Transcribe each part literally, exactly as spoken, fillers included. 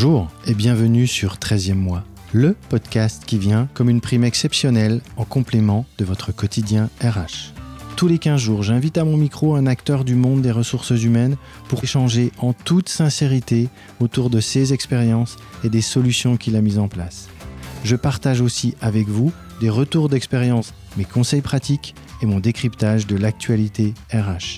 Bonjour et bienvenue sur treizième mois, le podcast qui vient comme une prime exceptionnelle en complément de votre quotidien R H. Tous les quinze jours, j'invite à mon micro un acteur du monde des ressources humaines pour échanger en toute sincérité autour de ses expériences et des solutions qu'il a mises en place. Je partage aussi avec vous des retours d'expérience, mes conseils pratiques et mon décryptage de l'actualité R H.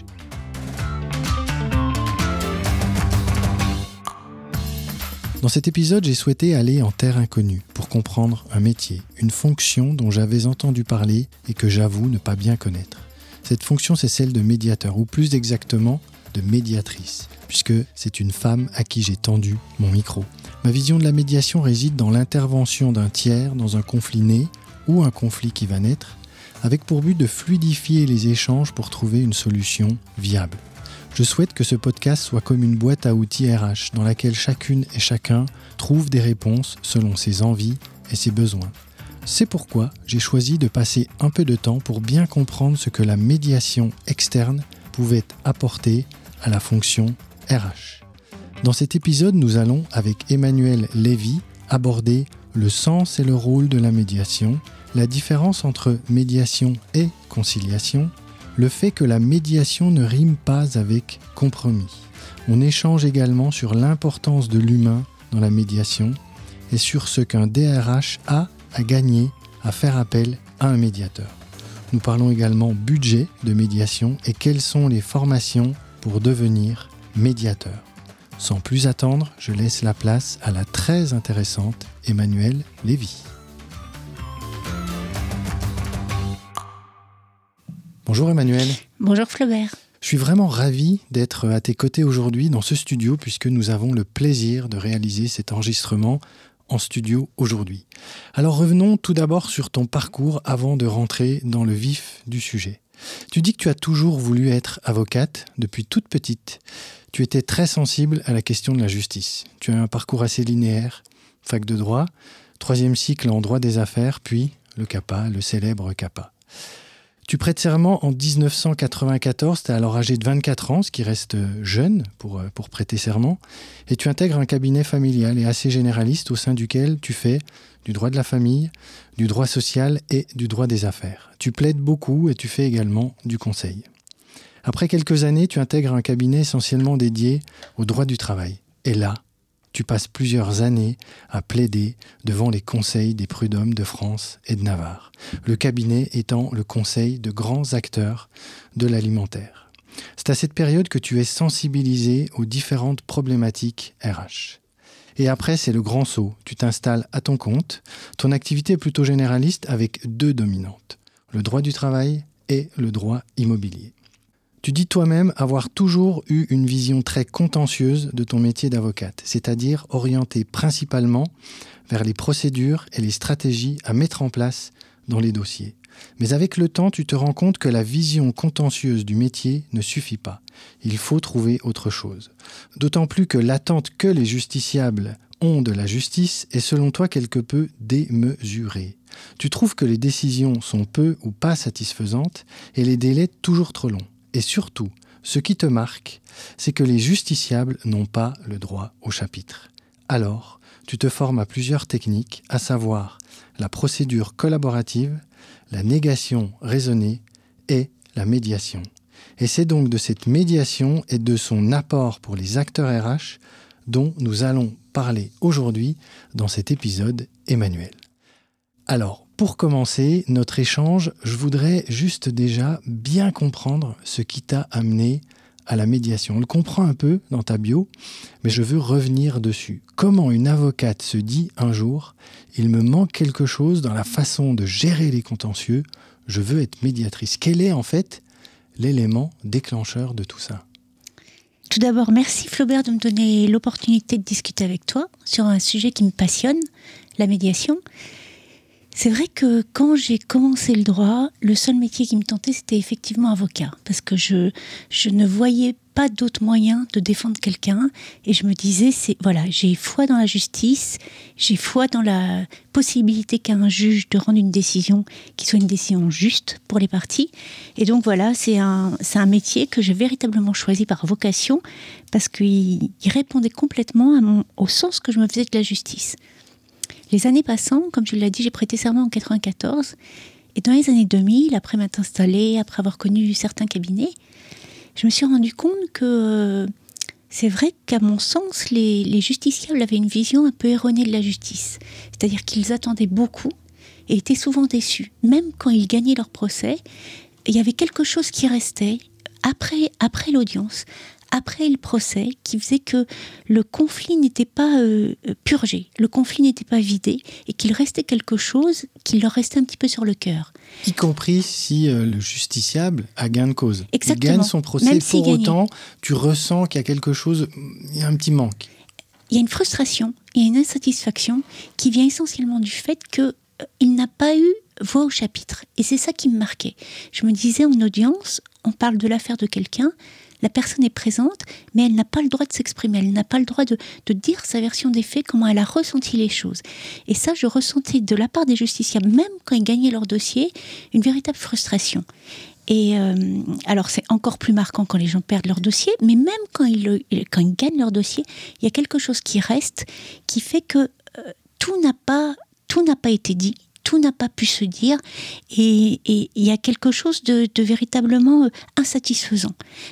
Dans cet épisode, j'ai souhaité aller en terre inconnue pour comprendre un métier, une fonction dont j'avais entendu parler et que j'avoue ne pas bien connaître. Cette fonction, c'est celle de médiateur, ou plus exactement de médiatrice, puisque c'est une femme à qui j'ai tendu mon micro. Ma vision de la médiation réside dans l'intervention d'un tiers dans un conflit né ou un conflit qui va naître, avec pour but de fluidifier les échanges pour trouver une solution viable. Je souhaite que ce podcast soit comme une boîte à outils R H dans laquelle chacune et chacun trouve des réponses selon ses envies et ses besoins. C'est pourquoi j'ai choisi de passer un peu de temps pour bien comprendre ce que la médiation externe pouvait apporter à la fonction R H. Dans cet épisode, nous allons, avec Emmanuel Lévy, aborder le sens et le rôle de la médiation, la différence entre médiation et conciliation, le fait que la médiation ne rime pas avec compromis. On échange également sur l'importance de l'humain dans la médiation et sur ce qu'un D R H a à gagner à faire appel à un médiateur. Nous parlons également budget de médiation et quelles sont les formations pour devenir médiateur. Sans plus attendre, je laisse la place à la très intéressante Emmanuel Lévy. Bonjour Emmanuel. Bonjour Flaubert. Je suis vraiment ravi d'être à tes côtés aujourd'hui dans ce studio puisque nous avons le plaisir de réaliser cet enregistrement en studio aujourd'hui. Alors revenons tout d'abord sur ton parcours avant de rentrer dans le vif du sujet. Tu dis que tu as toujours voulu être avocate depuis toute petite. Tu étais très sensible à la question de la justice. Tu as un parcours assez linéaire, fac de droit, troisième cycle en droit des affaires, puis le CAPA, le célèbre CAPA. Tu prêtes serment en dix-neuf cent quatre-vingt-quatorze, tu es alors âgé de vingt-quatre ans, ce qui reste jeune pour, pour prêter serment, et tu intègres un cabinet familial et assez généraliste au sein duquel tu fais du droit de la famille, du droit social et du droit des affaires. Tu plaides beaucoup et tu fais également du conseil. Après quelques années, tu intègres un cabinet essentiellement dédié au droit du travail. Et là, tu passes plusieurs années à plaider devant les conseils des prud'hommes de France et de Navarre, le cabinet étant le conseil de grands acteurs de l'alimentaire. C'est à cette période que tu es sensibilisé aux différentes problématiques R H. Et après, c'est le grand saut. Tu t'installes à ton compte. Ton activité est plutôt généraliste avec deux dominantes, le droit du travail et le droit immobilier. Tu dis toi-même avoir toujours eu une vision très contentieuse de ton métier d'avocate, c'est-à-dire orientée principalement vers les procédures et les stratégies à mettre en place dans les dossiers. Mais avec le temps, tu te rends compte que la vision contentieuse du métier ne suffit pas. Il faut trouver autre chose. D'autant plus que l'attente que les justiciables ont de la justice est selon toi quelque peu démesurée. Tu trouves que les décisions sont peu ou pas satisfaisantes et les délais toujours trop longs. Et surtout, ce qui te marque, c'est que les justiciables n'ont pas le droit au chapitre. Alors, tu te formes à plusieurs techniques, à savoir la procédure collaborative, la négation raisonnée et la médiation. Et c'est donc de cette médiation et de son apport pour les acteurs R H dont nous allons parler aujourd'hui dans cet épisode Emmanuel. Alors, pour commencer notre échange, je voudrais juste déjà bien comprendre ce qui t'a amené à la médiation. On le comprend un peu dans ta bio, mais je veux revenir dessus. Comment une avocate se dit un jour « Il me manque quelque chose dans la façon de gérer les contentieux, je veux être médiatrice ». Quel est en fait l'élément déclencheur de tout ça ? Tout d'abord, merci Flaubert de me donner l'opportunité de discuter avec toi sur un sujet qui me passionne, la médiation. C'est vrai que quand j'ai commencé le droit, le seul métier qui me tentait, c'était effectivement avocat. Parce que je, je ne voyais pas d'autre moyen de défendre quelqu'un. Et je me disais, c'est, voilà, j'ai foi dans la justice, j'ai foi dans la possibilité qu'a un juge de rendre une décision qui soit une décision juste pour les parties. Et donc voilà, c'est un, c'est un métier que j'ai véritablement choisi par vocation, parce qu'il il répondait complètement à mon, au sens que je me faisais de la justice. Les années passant, comme tu l'as dit, j'ai prêté serment en quatre-vingt-quatorze. Et dans les années deux mille, après m'être installée, après avoir connu certains cabinets, je me suis rendu compte que euh, c'est vrai qu'à mon sens, les, les justiciables avaient une vision un peu erronée de la justice. C'est-à-dire qu'ils attendaient beaucoup et étaient souvent déçus. Même quand ils gagnaient leur procès, il y avait quelque chose qui restait après, après l'audience, après le procès, qui faisait que le conflit n'était pas euh, purgé, le conflit n'était pas vidé, et qu'il restait quelque chose qui leur restait un petit peu sur le cœur. Y compris si euh, le justiciable a gain de cause. Exactement. Il gagne son procès, Même pour s'il gagnait. autant, tu ressens qu'il y a quelque chose, il y a un petit manque. Il y a une frustration, il y a une insatisfaction qui vient essentiellement du fait qu'il euh, n'a pas eu voix au chapitre. Et c'est ça qui me marquait. Je me disais, en audience, on parle de l'affaire de quelqu'un, la personne est présente, mais elle n'a pas le droit de s'exprimer, elle n'a pas le droit de, de dire sa version des faits, comment elle a ressenti les choses. Et ça, je ressentais de la part des justiciables, même quand ils gagnaient leur dossier, une véritable frustration. Et euh, alors, c'est encore plus marquant quand les gens perdent leur dossier, mais même quand ils, le, quand ils gagnent leur dossier, il y a quelque chose qui reste, qui fait que euh, tout n'a pas, tout n'a pas été dit. Tout n'a pas pu se dire, et il y a quelque chose de, de véritablement euh, insatisfaisant.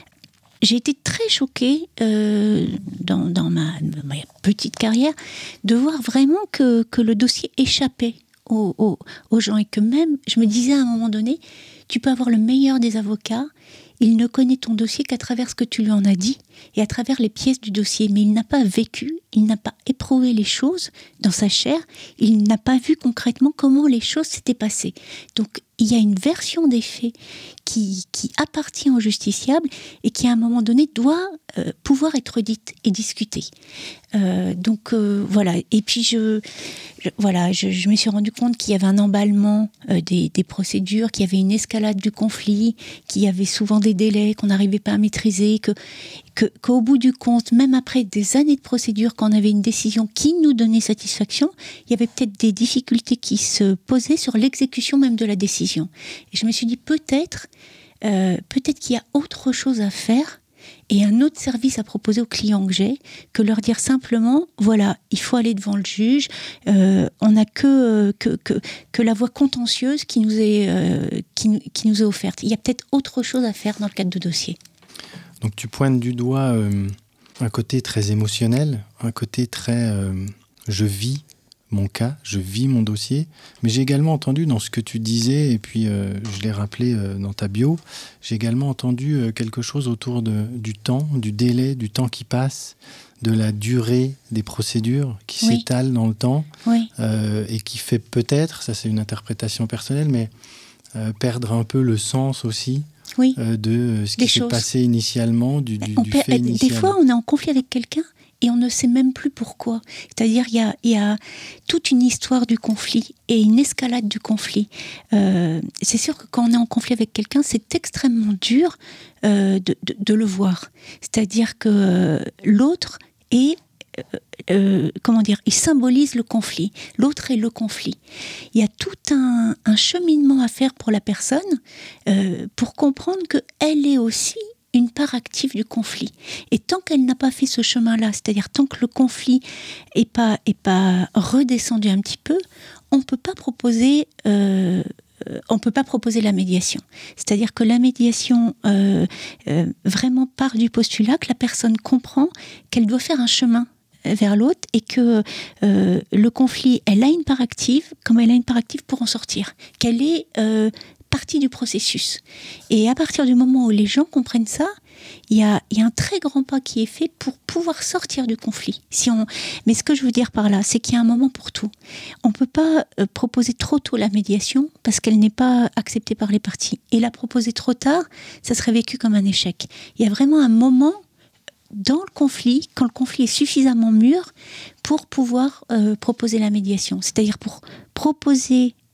J'ai été très choquée euh, dans, dans ma, ma petite carrière de voir vraiment que, que le dossier échappait aux, aux, aux gens, et que même, je me disais à un moment donné, tu peux avoir le meilleur des avocats, il ne connaît ton dossier qu'à travers ce que tu lui en as dit et à travers les pièces du dossier, mais il n'a pas vécu, il n'a pas éprouvé les choses dans sa chair, il n'a pas vu concrètement comment les choses s'étaient passées. Donc il y a une version des faits qui, qui appartient au justiciable et qui à un moment donné doit euh, pouvoir être dite et discutée. Euh, donc euh, voilà, et puis je, je, voilà, je, je me suis rendu compte qu'il y avait un emballement euh, des, des procédures, qu'il y avait une escalade du conflit, qu'il y avait souvent des délais qu'on n'arrivait pas à maîtriser, que, que, qu'au bout du compte, même après des années de procédure, quand on avait une décision qui nous donnait satisfaction, il y avait peut-être des difficultés qui se posaient sur l'exécution même de la décision. Et je me suis dit, peut-être, euh, peut-être qu'il y a autre chose à faire et un autre service à proposer aux clients que j'ai, que leur dire simplement, voilà, il faut aller devant le juge, euh, on n'a que, que, que, que la voie contentieuse qui nous, est, euh, qui, qui nous est offerte. Il y a peut-être autre chose à faire dans le cadre de dossier. Donc tu pointes du doigt euh, un côté très émotionnel, un côté très euh, je vis mon cas, je vis mon dossier, mais j'ai également entendu dans ce que tu disais, et puis euh, je l'ai rappelé euh, dans ta bio, j'ai également entendu euh, quelque chose autour de, du temps, du délai, du temps qui passe, de la durée des procédures qui Oui. s'étalent dans le temps, Oui. euh, et qui fait peut-être, ça c'est une interprétation personnelle, mais euh, perdre un peu le sens aussi Oui. euh, de ce Des qui s'est choses. passé initialement, du, du, On du perd- fait initial. Des fois, on est en conflit avec quelqu'un et on ne sait même plus pourquoi. C'est-à-dire, il y a, il y a toute une histoire du conflit et une escalade du conflit. Euh, c'est sûr que quand on est en conflit avec quelqu'un, c'est extrêmement dur euh, de, de, de le voir. C'est-à-dire que euh, l'autre est... Euh, euh, comment dire, il symbolise le conflit. L'autre est le conflit. Il y a tout un, un cheminement à faire pour la personne euh, pour comprendre qu'elle est aussi une part active du conflit. Et tant qu'elle n'a pas fait ce chemin-là, c'est-à-dire tant que le conflit n'est pas, est pas redescendu un petit peu, on ne peut pas proposer... Euh, on ne peut pas proposer la médiation. C'est-à-dire que la médiation euh, euh, vraiment part du postulat que la personne comprend qu'elle doit faire un chemin vers l'autre et que euh, le conflit, elle a une part active, comme elle a une part active pour en sortir, qu'elle est euh, partie du processus. Et à partir du moment où les gens comprennent ça, il y a, il y a un très grand pas qui est fait pour pouvoir sortir du conflit. Si on... Mais ce que je veux dire par là, c'est qu'il y a un moment pour tout. On ne peut pas euh, proposer trop tôt la médiation parce qu'elle n'est pas acceptée par les parties. Et la proposer trop tard, ça serait vécu comme un échec. Il y a vraiment un moment dans le conflit, quand le conflit est suffisamment mûr pour pouvoir euh, proposer la médiation. C'est-à-dire pour proposer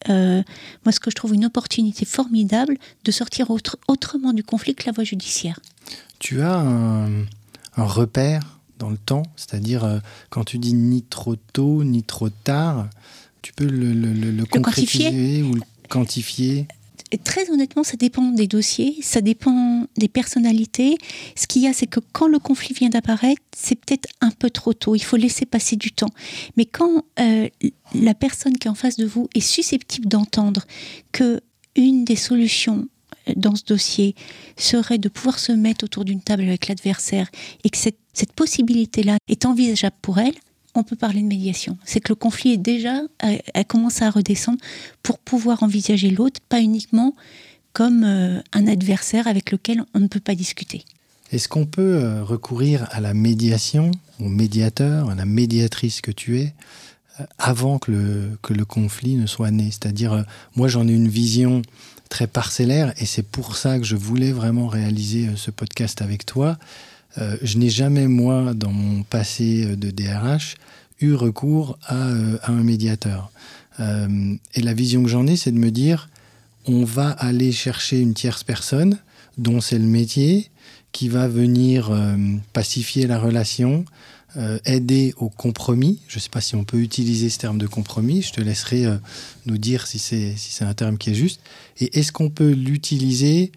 euh, moi, ce que je trouve une opportunité formidable de sortir autre, autrement du conflit que la voie judiciaire. Tu as un, un repère dans le temps, c'est-à-dire euh, quand tu dis ni trop tôt, ni trop tard, tu peux le, le, le, le concrétiser ou le quantifier? Très honnêtement, ça dépend des dossiers, ça dépend des personnalités. Ce qu'il y a, c'est que quand le conflit vient d'apparaître, c'est peut-être un peu trop tôt. Il faut laisser passer du temps. Mais quand euh, la personne qui est en face de vous est susceptible d'entendre que une des solutions dans ce dossier serait de pouvoir se mettre autour d'une table avec l'adversaire et que cette, cette possibilité-là est envisageable pour elle, on peut parler de médiation. C'est que le conflit est déjà, a commencé à redescendre pour pouvoir envisager l'autre, pas uniquement comme euh, un adversaire avec lequel on ne peut pas discuter. Est-ce qu'on peut euh, recourir à la médiation, au médiateur, à la médiatrice que tu es, euh, avant que le, que le conflit ne soit né? C'est-à-dire, euh, moi j'en ai une vision très parcellaire et c'est pour ça que je voulais vraiment réaliser euh, ce podcast avec toi. Euh, je n'ai jamais, moi, dans mon passé de D R H, eu recours à, euh, à un médiateur. Euh, et la vision que j'en ai, c'est de me dire, on va aller chercher une tierce personne, dont c'est le métier, qui va venir euh, pacifier la relation, euh, aider au compromis. Je ne sais pas si on peut utiliser ce terme de compromis, je te laisserai euh, nous dire si c'est, si c'est un terme qui est juste. Et est-ce qu'on peut l'utiliser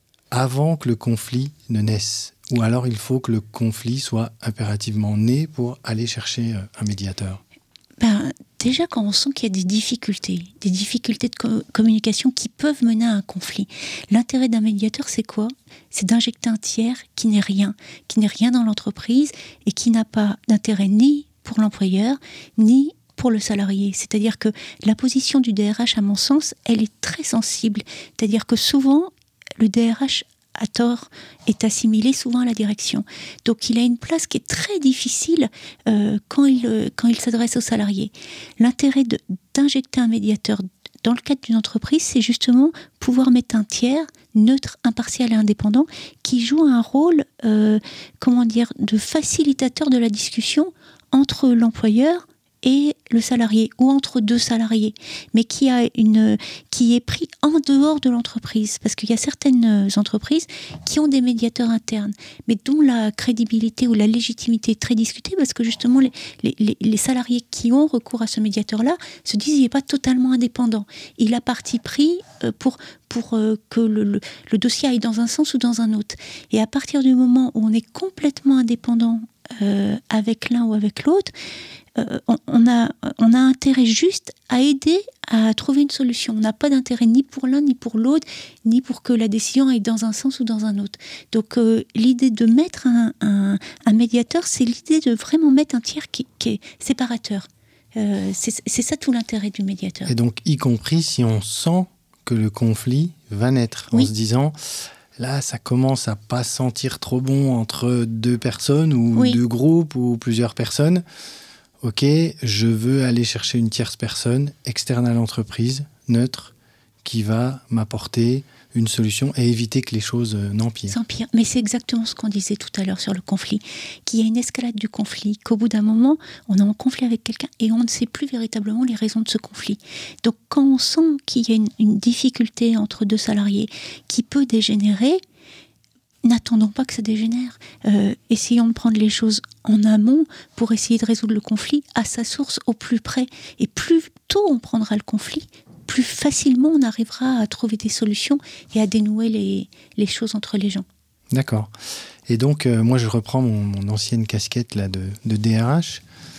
avant que le conflit ne naisse? Ou alors il faut que le conflit soit impérativement né pour aller chercher un médiateur? Ben, déjà, quand on sent qu'il y a des difficultés, des difficultés de co- communication qui peuvent mener à un conflit, l'intérêt d'un médiateur, c'est quoi? C'est d'injecter un tiers qui n'est rien, qui n'est rien dans l'entreprise et qui n'a pas d'intérêt ni pour l'employeur, ni pour le salarié. C'est-à-dire que la position du D R H, à mon sens, elle est très sensible. C'est-à-dire que souvent, le D R H à tort, est assimilé souvent à la direction. Donc il a une place qui est très difficile euh, quand, il, quand il s'adresse aux salariés. L'intérêt de, d'injecter un médiateur dans le cadre d'une entreprise, c'est justement pouvoir mettre un tiers neutre, impartial et indépendant qui joue un rôle euh, comment dire, de facilitateur de la discussion entre l'employeur et le salarié, ou entre deux salariés, mais qui, a une, qui est pris en dehors de l'entreprise. Parce qu'il y a certaines entreprises qui ont des médiateurs internes, mais dont la crédibilité ou la légitimité est très discutée, parce que justement, les, les, les salariés qui ont recours à ce médiateur-là se disent qu'il n'est pas totalement indépendant. Il a parti pris pour, pour que le, le, le dossier aille dans un sens ou dans un autre. Et à partir du moment où on est complètement indépendant euh, avec l'un ou avec l'autre, Euh, on, on, a, on a intérêt juste à aider à trouver une solution. On n'a pas d'intérêt ni pour l'un ni pour l'autre, ni pour que la décision aille dans un sens ou dans un autre. Donc euh, l'idée de mettre un, un, un médiateur, c'est l'idée de vraiment mettre un tiers qui, qui est séparateur. Euh, c'est, c'est ça tout l'intérêt du médiateur. Et donc y compris si on sent que le conflit va naître, oui. En se disant... Là, ça commence à pas sentir trop bon entre deux personnes ou oui. Deux groupes ou plusieurs personnes. Ok, je veux aller chercher une tierce personne externe à l'entreprise, neutre, qui va m'apporter une solution et éviter que les choses n'empirent. S'empirent. Mais c'est exactement ce qu'on disait tout à l'heure sur le conflit, qu'il y a une escalade du conflit, qu'au bout d'un moment, on est en conflit avec quelqu'un et on ne sait plus véritablement les raisons de ce conflit. Donc quand on sent qu'il y a une, une difficulté entre deux salariés qui peut dégénérer, n'attendons pas que ça dégénère. Euh, essayons de prendre les choses en amont pour essayer de résoudre le conflit à sa source, au plus près. Et plus tôt on prendra le conflit, plus facilement on arrivera à trouver des solutions et à dénouer les, les choses entre les gens. D'accord. Et donc, euh, moi, je reprends mon, mon ancienne casquette là, de, de D R H.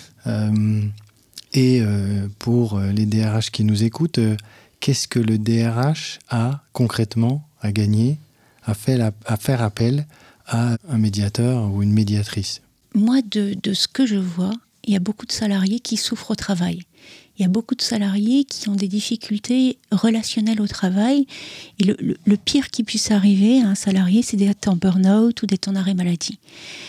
Euh, et euh, pour les D R H qui nous écoutent, euh, qu'est-ce que le D R H a concrètement à gagner à faire, à faire appel à un médiateur ou une médiatrice? Moi, de, de ce que je vois, il y a beaucoup de salariés qui souffrent au travail. Il y a beaucoup de salariés qui ont des difficultés relationnelles au travail. Et le, le, le pire qui puisse arriver à un salarié, c'est d'être en burn-out ou d'être en arrêt maladie.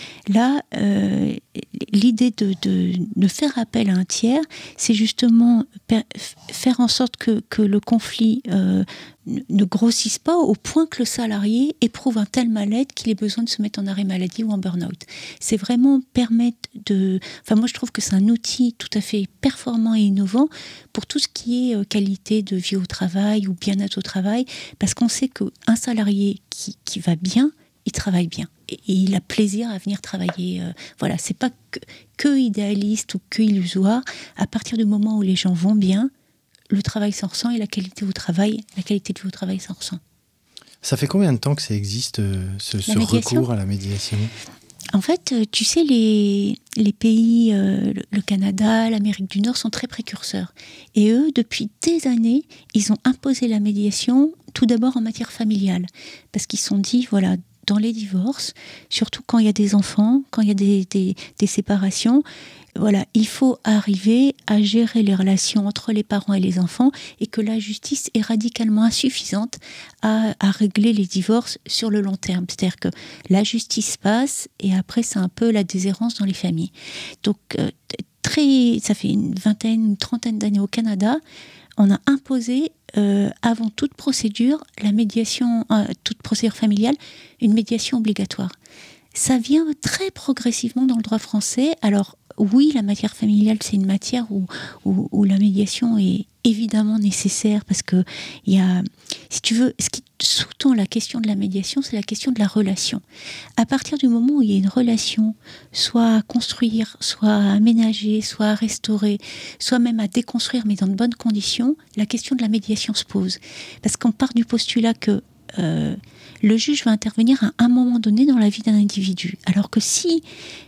Là, euh, l'idée de, de, de faire appel à un tiers, c'est justement per, faire en sorte que, que le conflit euh, ne, ne grossissent pas au point que le salarié éprouve un tel mal-être qu'il ait besoin de se mettre en arrêt maladie ou en burn-out. C'est vraiment permettre de... Enfin, moi, je trouve que c'est un outil tout à fait performant et innovant pour tout ce qui est euh, qualité de vie au travail ou bien-être au travail, parce qu'on sait qu'un salarié qui, qui va bien, il travaille bien. Et il a plaisir à venir travailler. Euh, voilà, c'est pas que, que idéaliste ou que illusoire. À partir du moment où les gens vont bien, le travail s'en ressent et la qualité au travail, la qualité de vie au travail s'en ressent. Ça fait combien de temps que ça existe, ce, ce recours à la médiation ? En fait, tu sais, les, les pays, euh, le, le Canada, l'Amérique du Nord sont très précurseurs. Et eux, depuis des années, ils ont imposé la médiation, tout d'abord en matière familiale. Parce qu'ils se sont dit, voilà, dans les divorces, surtout quand il y a des enfants, quand il y a des, des, des séparations, voilà, il faut arriver à gérer les relations entre les parents et les enfants et que la justice est radicalement insuffisante à, à régler les divorces sur le long terme. C'est-à-dire que la justice passe et après c'est un peu la déshérence dans les familles. Donc euh, très, ça fait une vingtaine, une trentaine d'années au Canada, on a imposé euh, avant toute procédure, la médiation, euh, toute procédure familiale, une médiation obligatoire. Ça vient très progressivement dans le droit français. Alors oui, la matière familiale, c'est une matière où, où, où la médiation est évidemment nécessaire parce que il y a, si tu veux, ce qui sous-tend la question de la médiation, c'est la question de la relation. À partir du moment où il y a une relation, soit à construire, soit à aménager, soit à restaurer, soit même à déconstruire, mais dans de bonnes conditions, la question de la médiation se pose. Parce qu'on part du postulat que euh, le juge va intervenir à un moment donné dans la vie d'un individu. Alors que si,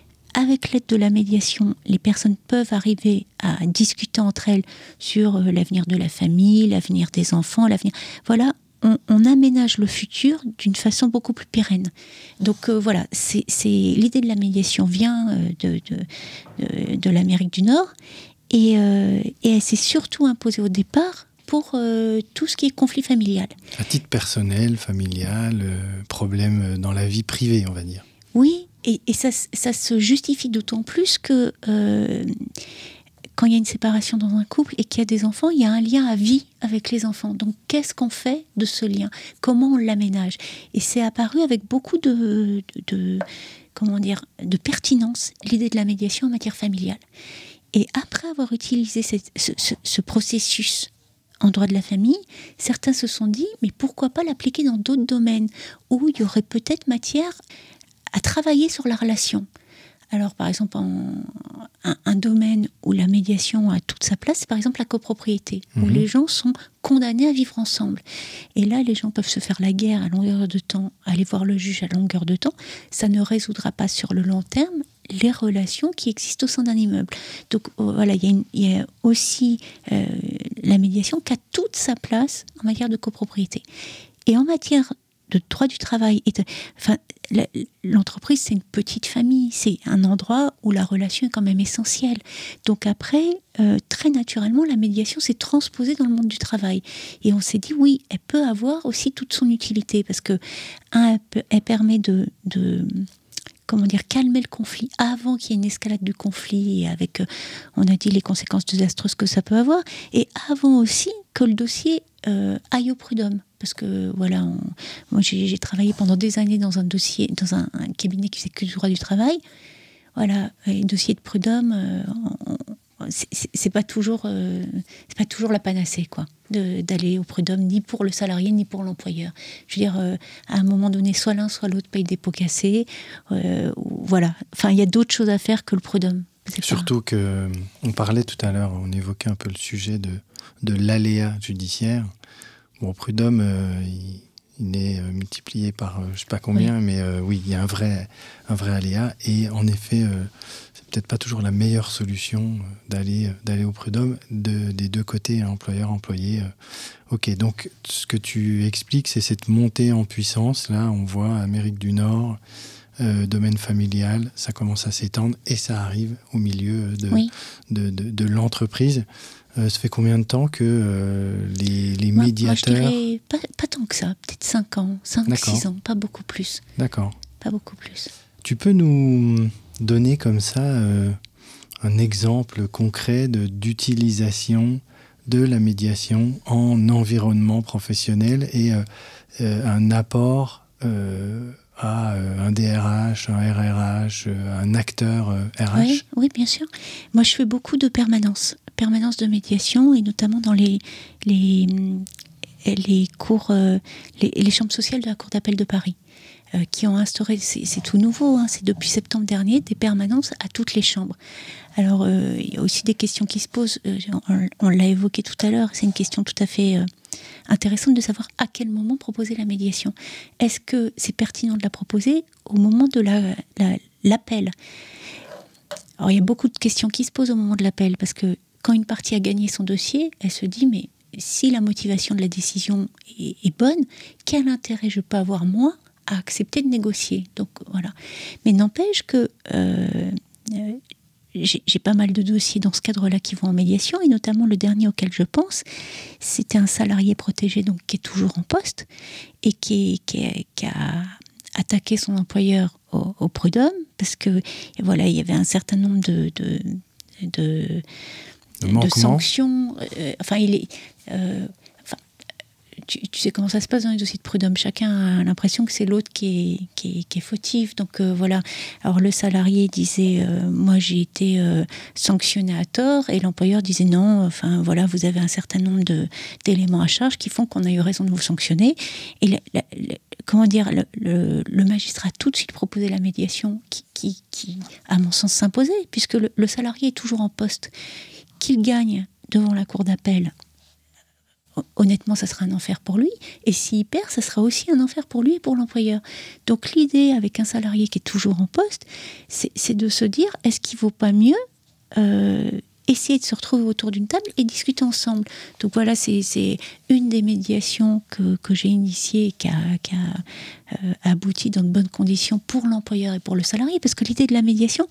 avec l'aide de la médiation, les personnes peuvent arriver à discuter entre elles sur euh, l'avenir de la famille, l'avenir des enfants, l'avenir... Voilà, on, on aménage le futur d'une façon beaucoup plus pérenne. Donc euh, voilà, c'est, c'est, l'idée de la médiation vient euh, de, de, de, de l'Amérique du Nord et, euh, et elle s'est surtout imposée au départ pour euh, tout ce qui est conflit familial. À titre personnel, familial, euh, problème dans la vie privée, on va dire. Oui, et, et ça, ça se justifie d'autant plus que euh, quand il y a une séparation dans un couple et qu'il y a des enfants, il y a un lien à vie avec les enfants. Donc, qu'est-ce qu'on fait de ce lien ? Comment on l'aménage ? Et c'est apparu avec beaucoup de, de, de, comment dire, de pertinence, l'idée de la médiation en matière familiale. Et après avoir utilisé cette, ce, ce, ce processus en droit de la famille, certains se sont dit, mais pourquoi pas l'appliquer dans d'autres domaines où il y aurait peut-être matière à travailler sur la relation. Alors, par exemple, en, un, un domaine où la médiation a toute sa place, c'est par exemple la copropriété, mmh. où les gens sont condamnés à vivre ensemble. Et là, les gens peuvent se faire la guerre à longueur de temps, aller voir le juge à longueur de temps. Ça ne résoudra pas sur le long terme les relations qui existent au sein d'un immeuble. Donc euh, voilà, il y a une, il y a aussi euh, la médiation qui a toute sa place en matière de copropriété. Et en matière de droit du travail, et de, enfin, la, l'entreprise, c'est une petite famille, c'est un endroit où la relation est quand même essentielle. Donc après, euh, très naturellement, la médiation s'est transposée dans le monde du travail. Et on s'est dit, oui, elle peut avoir aussi toute son utilité, parce que, un, elle, peut, elle permet de... de comment dire, calmer le conflit avant qu'il y ait une escalade du conflit, et avec, euh, on a dit, les conséquences désastreuses que ça peut avoir, et avant aussi que le dossier euh, aille au prud'homme. Parce que, voilà, on, moi j'ai, j'ai travaillé pendant des années dans un dossier, dans un, un cabinet qui faisait que du droit du travail. Voilà, les dossiers de prud'homme, euh, on, c'est, c'est, c'est pas toujours, euh, c'est pas toujours la panacée, quoi, de, d'aller au prud'homme, ni pour le salarié, ni pour l'employeur. Je veux dire, euh, à un moment donné, soit l'un, soit l'autre paye des pots cassés. Euh, voilà. Enfin, il y a d'autres choses à faire que le prud'homme. C'est Surtout pas... que, on parlait tout à l'heure, on évoquait un peu le sujet de, de l'aléa judiciaire. Bon, prud'homme, euh, il, il est multiplié par euh, je ne sais pas combien, oui. mais euh, oui, il y a un vrai, un vrai aléa. Et en effet, euh, c'est peut-être pas toujours la meilleure solution d'aller, d'aller au prud'homme de, des deux côtés, hein, employeur, employé. Euh. Ok, donc ce que tu expliques, c'est cette montée en puissance. Là, on voit Amérique du Nord, euh, domaine familial, ça commence à s'étendre et ça arrive au milieu de, oui. de, de, de l'entreprise. Euh, ça fait combien de temps que euh, les, les moi, médiateurs... Moi, je dirais pas, pas tant que ça, peut-être cinq ans, cinq six ans, pas beaucoup plus. D'accord. Pas beaucoup plus. Tu peux nous donner comme ça euh, un exemple concret de, d'utilisation de la médiation en environnement professionnel et euh, euh, un apport euh, à euh, un D R H, un R R H, euh, un acteur euh, R H? Oui, oui, bien sûr. Moi, je fais beaucoup de permanences, permanences de médiation, et notamment dans les, les, les cours, euh, les, les chambres sociales de la Cour d'appel de Paris, euh, qui ont instauré, c'est, c'est tout nouveau, hein, c'est depuis septembre dernier, des permanences à toutes les chambres. Alors, euh, il y a aussi des questions qui se posent, euh, on, on l'a évoqué tout à l'heure, c'est une question tout à fait euh, intéressante de savoir à quel moment proposer la médiation. Est-ce que c'est pertinent de la proposer au moment de la, la, l'appel? Alors, il y a beaucoup de questions qui se posent au moment de l'appel, parce que quand une partie a gagné son dossier, elle se dit, mais si la motivation de la décision est, est bonne, quel intérêt je peux avoir, moi, à accepter de négocier? Donc, voilà. Mais n'empêche que euh, euh, j'ai, j'ai pas mal de dossiers dans ce cadre-là qui vont en médiation, et notamment le dernier auquel je pense, c'était un salarié protégé, donc qui est toujours en poste, et qui, qui, qui a attaqué son employeur au, au prud'homme, parce que voilà, il y avait un certain nombre de, de, de, de, de sanctions. Euh, enfin, il est... Euh, enfin, tu, tu sais comment ça se passe dans les dossiers de prud'homme. Chacun a l'impression que c'est l'autre qui est, qui est, qui est fautif. Donc euh, voilà. Alors le salarié disait euh, moi j'ai été euh, sanctionné à tort, et l'employeur disait non. Enfin voilà, vous avez un certain nombre de, d'éléments à charge qui font qu'on a eu raison de vous sanctionner. Et la, la, la, comment dire, le, le, le magistrat a tout de suite proposé la médiation qui, qui, qui à mon sens, s'imposait, puisque le, le salarié est toujours en poste. Qu'il gagne devant la cour d'appel, honnêtement, ça sera un enfer pour lui. Et s'il perd, ça sera aussi un enfer pour lui et pour l'employeur. Donc l'idée, avec un salarié qui est toujours en poste, c'est, c'est de se dire, est-ce qu'il ne vaut pas mieux euh, essayer de se retrouver autour d'une table et discuter ensemble? Donc voilà, c'est, c'est une des médiations que, que j'ai initiées et qui a, qui a euh, abouti dans de bonnes conditions pour l'employeur et pour le salarié. Parce que l'idée de la médiation,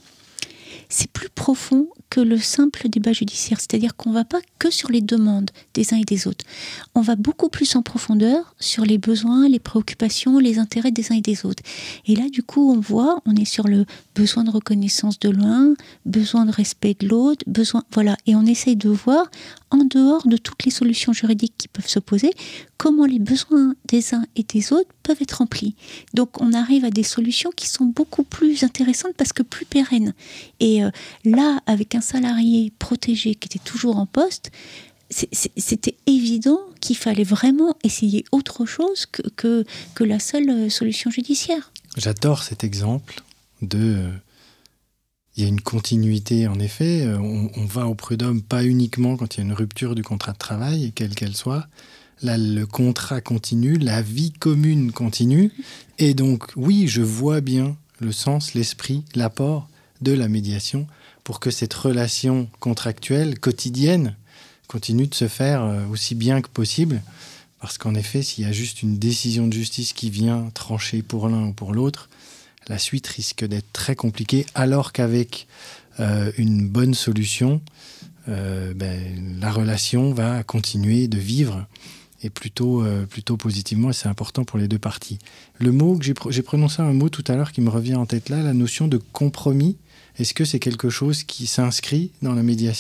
c'est plus profond que le simple débat judiciaire. C'est-à-dire qu'on ne va pas que sur les demandes des uns et des autres. On va beaucoup plus en profondeur sur les besoins, les préoccupations, les intérêts des uns et des autres. Et là, du coup, on voit, on est sur le besoin de reconnaissance de l'un, besoin de respect de l'autre, besoin, voilà. Et on essaye de voir, en dehors de toutes les solutions juridiques qui peuvent s'opposer, comment les besoins des uns et des autres peuvent être remplis. Donc, on arrive à des solutions qui sont beaucoup plus intéressantes parce que plus pérennes. Et euh, là, avec un salarié protégé qui était toujours en poste, c'est, c'est, c'était évident qu'il fallait vraiment essayer autre chose que, que, que la seule solution judiciaire. J'adore cet exemple de... Euh, il y a une continuité, en effet. On, on va au prud'homme pas uniquement quand il y a une rupture du contrat de travail, quelle qu'elle soit. Là, le contrat continue, la vie commune continue. Et donc, oui, je vois bien le sens, l'esprit, l'apport de la médiation pour que cette relation contractuelle, quotidienne, continue de se faire aussi bien que possible. Parce qu'en effet, s'il y a juste une décision de justice qui vient trancher pour l'un ou pour l'autre, la suite risque d'être très compliquée, alors qu'avec euh, une bonne solution, euh, ben, la relation va continuer de vivre, et plutôt, euh, plutôt positivement, et c'est important pour les deux parties. Le mot que j'ai, j'ai prononcé un mot tout à l'heure qui me revient en tête là, la notion de compromis. Est-ce que c'est quelque chose qui s'inscrit dans la médiation ?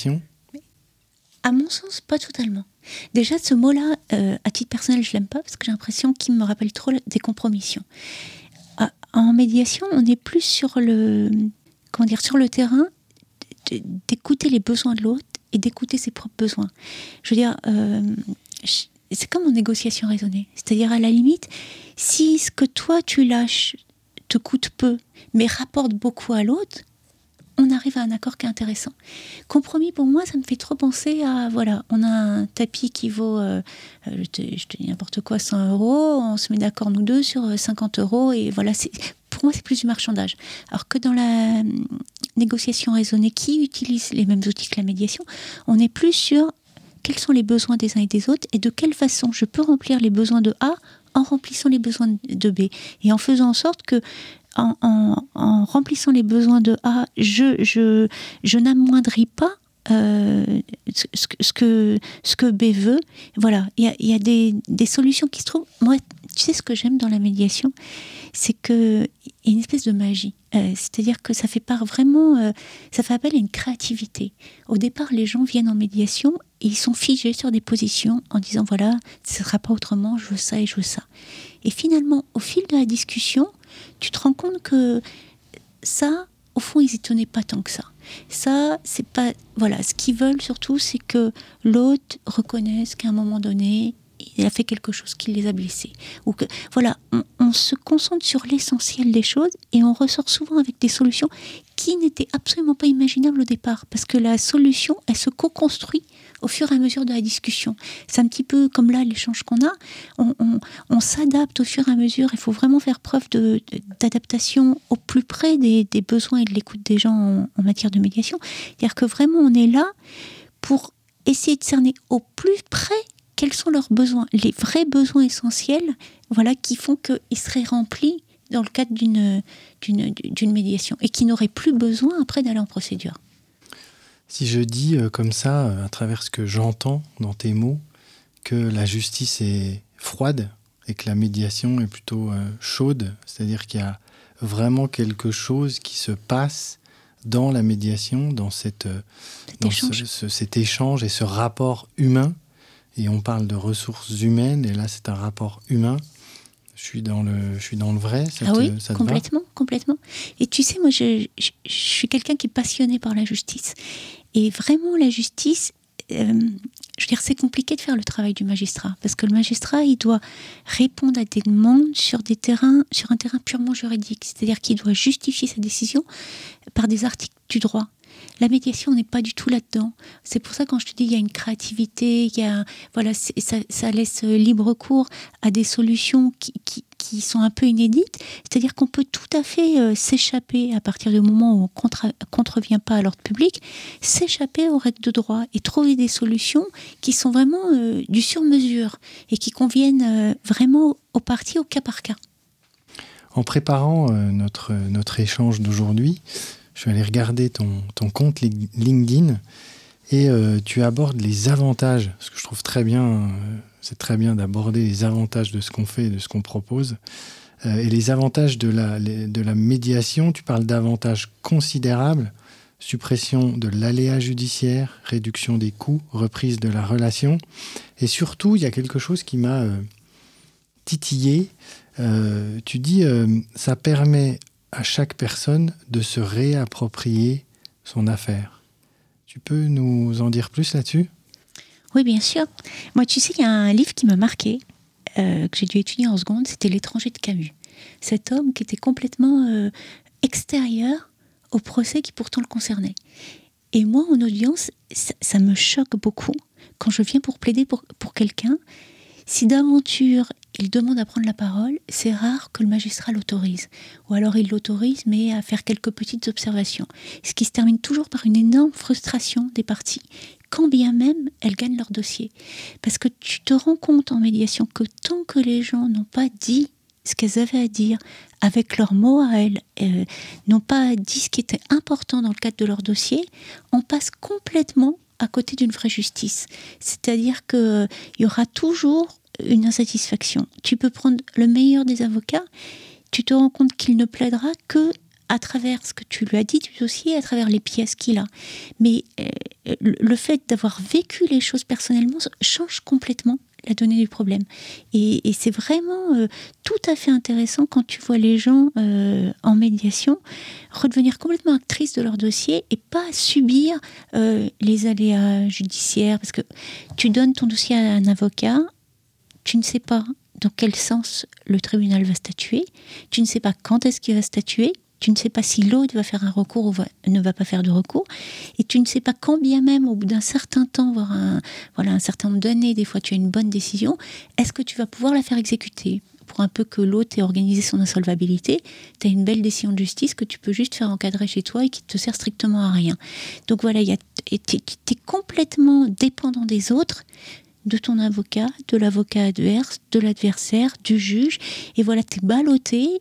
À mon sens, pas totalement. Déjà, ce mot-là, euh, à titre personnel, je l'aime pas parce que j'ai l'impression qu'il me rappelle trop des compromissions. En médiation, on est plus sur le, comment dire, sur le terrain d'écouter les besoins de l'autre et d'écouter ses propres besoins. Je veux dire, euh, c'est comme en négociation raisonnée. C'est-à-dire, à la limite, si ce que toi tu lâches te coûte peu, mais rapporte beaucoup à l'autre, on arrive à un accord qui est intéressant. Compromis, pour moi, ça me fait trop penser à, voilà, on a un tapis qui vaut, euh, je, te, je te dis n'importe quoi, cent euros, on se met d'accord nous deux sur cinquante euros, et voilà, c'est, pour moi, c'est plus du marchandage. Alors que dans la négociation raisonnée, qui utilise les mêmes outils que la médiation, on est plus sur quels sont les besoins des uns et des autres, et de quelle façon je peux remplir les besoins de A en remplissant les besoins de B, et en faisant en sorte que En, en, en remplissant les besoins de A, je, je, je n'amoindris pas euh, ce, ce, que, ce que B veut. Voilà, il y a, y a des, des solutions qui se trouvent. Moi, tu sais ce que j'aime dans la médiation, c'est qu'il et une espèce de magie. Euh, c'est-à-dire que ça fait part vraiment, euh, ça fait appel à une créativité. Au départ, les gens viennent en médiation et ils sont figés sur des positions en disant voilà, ce ne sera pas autrement, je veux ça et je veux ça. Et finalement, au fil de la discussion, tu te rends compte que ça, au fond, ils n'y tenaient pas tant que ça. Ça, c'est pas... Voilà, ce qu'ils veulent surtout, c'est que l'autre reconnaisse qu'à un moment donné, il a fait quelque chose qui les a blessés. Ou que, voilà, on, on se concentre sur l'essentiel des choses et on ressort souvent avec des solutions qui n'étaient absolument pas imaginables au départ. Parce que la solution, elle se co-construit au fur et à mesure de la discussion. C'est un petit peu comme là, l'échange qu'on a. On, on, on s'adapte au fur et à mesure. Il faut vraiment faire preuve de, de, d'adaptation au plus près des, des besoins et de l'écoute des gens en, en matière de médiation. C'est-à-dire que vraiment, on est là pour essayer de cerner au plus près quels sont leurs besoins, les vrais besoins essentiels, voilà, qui font qu'ils seraient remplis dans le cadre d'une, d'une, d'une médiation et qui n'auraient plus besoin après d'aller en procédure. Si je dis euh, comme ça, euh, à travers ce que j'entends dans tes mots, que la justice est froide et que la médiation est plutôt euh, chaude, c'est-à-dire qu'il y a vraiment quelque chose qui se passe dans la médiation, dans, cette, euh, cet, dans échange. Ce, ce, cet échange et ce rapport humain. Et on parle de ressources humaines, et là c'est un rapport humain. Je suis dans le, je suis dans le vrai, ça ah te, oui, ça te complètement, va complètement. Et tu sais, moi, je, je, je suis quelqu'un qui est passionné par la justice. Et vraiment, la justice, euh, je veux dire, c'est compliqué de faire le travail du magistrat, parce que le magistrat, il doit répondre à des demandes sur des terrains, sur un terrain purement juridique. C'est-à-dire qu'il doit justifier sa décision par des articles du droit. La médiation, on n'est pas du tout là-dedans. C'est pour ça, quand je te dis, il y a une créativité, il y a, voilà, ça, ça laisse libre cours à des solutions qui, qui, qui sont un peu inédites. C'est-à-dire qu'on peut tout à fait euh, s'échapper, à partir du moment où on ne contrevient pas à l'ordre public, s'échapper aux règles de droit et trouver des solutions qui sont vraiment euh, du sur-mesure et qui conviennent euh, vraiment aux parties au cas par cas. En préparant euh, notre, notre échange d'aujourd'hui, je suis allé regarder ton, ton compte LinkedIn et euh, tu abordes les avantages, ce que je trouve très bien, euh, c'est très bien d'aborder les avantages de ce qu'on fait et de ce qu'on propose. Euh, et les avantages de la, de la médiation, tu parles d'avantages considérables, suppression de l'aléa judiciaire, réduction des coûts, reprise de la relation. Et surtout, il y a quelque chose qui m'a euh, titillé. Euh, tu dis, euh, ça permet à chaque personne de se réapproprier son affaire. Tu peux nous en dire plus là-dessus ? Oui, bien sûr. Moi, tu sais, il y a un livre qui m'a marqué, euh, que j'ai dû étudier en seconde, c'était L'étranger de Camus. Cet homme qui était complètement euh, extérieur au procès qui pourtant le concernait. Et moi, en audience, ça, ça me choque beaucoup quand je viens pour plaider pour, pour quelqu'un. Si d'aventure il demande à prendre la parole, c'est rare que le magistrat l'autorise. Ou alors il l'autorise, mais à faire quelques petites observations. Ce qui se termine toujours par une énorme frustration des parties, quand bien même elles gagnent leur dossier. Parce que tu te rends compte en médiation que tant que les gens n'ont pas dit ce qu'elles avaient à dire, avec leurs mots à elles, euh, n'ont pas dit ce qui était important dans le cadre de leur dossier, on passe complètement à côté d'une vraie justice. C'est-à-dire qu'il euh, y aura toujours une insatisfaction. Tu peux prendre le meilleur des avocats, tu te rends compte qu'il ne plaidera que à travers ce que tu lui as dit du dossier, à travers les pièces qu'il a. Mais euh, le fait d'avoir vécu les choses personnellement change complètement la donnée du problème. Et, et c'est vraiment euh, tout à fait intéressant quand tu vois les gens euh, en médiation redevenir complètement actrices de leur dossier et pas subir euh, les aléas judiciaires. Parce que tu donnes ton dossier à un avocat, tu ne sais pas dans quel sens le tribunal va statuer, tu ne sais pas quand est-ce qu'il va statuer, tu ne sais pas si l'autre va faire un recours ou va, ne va pas faire de recours, et tu ne sais pas quand bien même, au bout d'un certain temps, voire un, voilà, un certain nombre d'années, des fois tu as une bonne décision, est-ce que tu vas pouvoir la faire exécuter ? Pour un peu que l'autre ait organisé son insolvabilité, tu as une belle décision de justice que tu peux juste faire encadrer chez toi et qui te sert strictement à rien. Donc voilà, tu es complètement dépendant des autres, de ton avocat, de l'avocat adverse, de l'adversaire, du juge. Et voilà, tu es ballotté,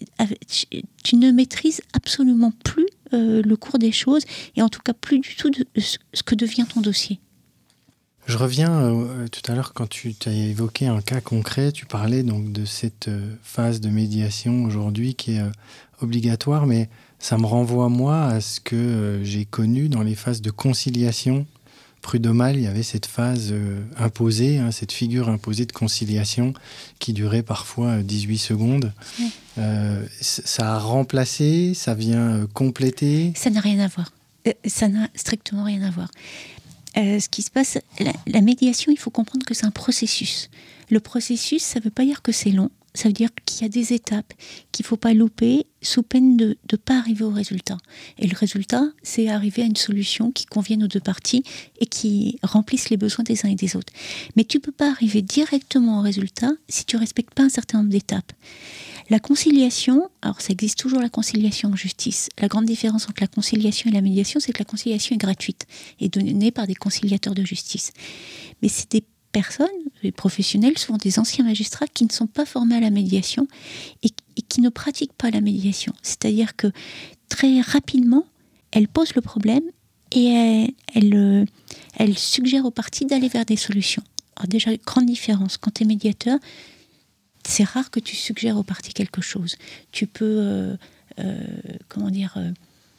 tu ne maîtrises absolument plus euh, le cours des choses, et en tout cas plus du tout de ce que devient ton dossier. Je reviens euh, tout à l'heure quand tu as évoqué un cas concret, tu parlais donc de cette euh, phase de médiation aujourd'hui qui est euh, obligatoire, mais ça me renvoie moi à ce que euh, j'ai connu dans les phases de conciliation prud'homale. Il y avait cette phase euh, imposée, hein, cette figure imposée de conciliation qui durait parfois dix-huit secondes. Oui. Euh, ça a remplacé, ça vient euh, compléter. Ça n'a rien à voir. Euh, ça n'a strictement rien à voir. Euh, ce qui se passe, la, la médiation, il faut comprendre que c'est un processus. Le processus, ça ne veut pas dire que c'est long, ça veut dire qu'il y a des étapes qu'il ne faut pas louper sous peine de ne pas arriver au résultat. Et le résultat, c'est arriver à une solution qui convienne aux deux parties et qui remplisse les besoins des uns et des autres. Mais tu ne peux pas arriver directement au résultat si tu ne respectes pas un certain nombre d'étapes. La conciliation, alors ça existe toujours la conciliation en justice. La grande différence entre la conciliation et la médiation, c'est que la conciliation est gratuite et donnée par des conciliateurs de justice. Mais c'est des personnes, des professionnels, souvent des anciens magistrats, qui ne sont pas formés à la médiation et, et qui ne pratiquent pas la médiation. C'est-à-dire que très rapidement, elles posent le problème et elles, elles, elles suggèrent aux parties d'aller vers des solutions. Alors déjà, grande différence, quand tu es médiateur, c'est rare que tu suggères aux parties quelque chose. Tu peux, euh, euh, comment dire, euh,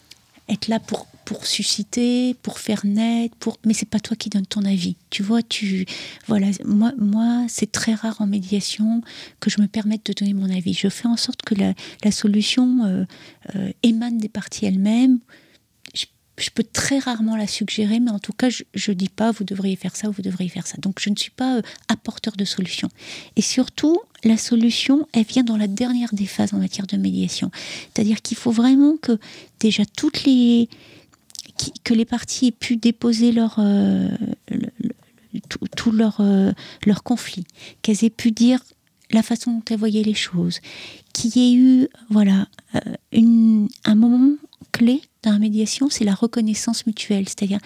être là pour, pour susciter, pour faire naître, pour... mais c'est pas toi qui donnes ton avis. Tu vois, tu, voilà, moi, moi, c'est très rare en médiation que je me permette de donner mon avis. Je fais en sorte que la, la solution euh, euh, émane des parties elles-mêmes. Je, je peux très rarement la suggérer, mais en tout cas, je ne dis pas vous devriez faire ça ou vous devriez faire ça. Donc, je ne suis pas euh, apporteur de solution. Et surtout, la solution, elle vient dans la dernière des phases en matière de médiation. C'est-à-dire qu'il faut vraiment que déjà toutes les... que les parties aient pu déposer leur... Euh, le, le, tout, tout leur, euh, leur conflit, qu'elles aient pu dire la façon dont elles voyaient les choses, qu'il y ait eu, voilà, euh, une, un moment clé dans la médiation, c'est la reconnaissance mutuelle. C'est-à-dire,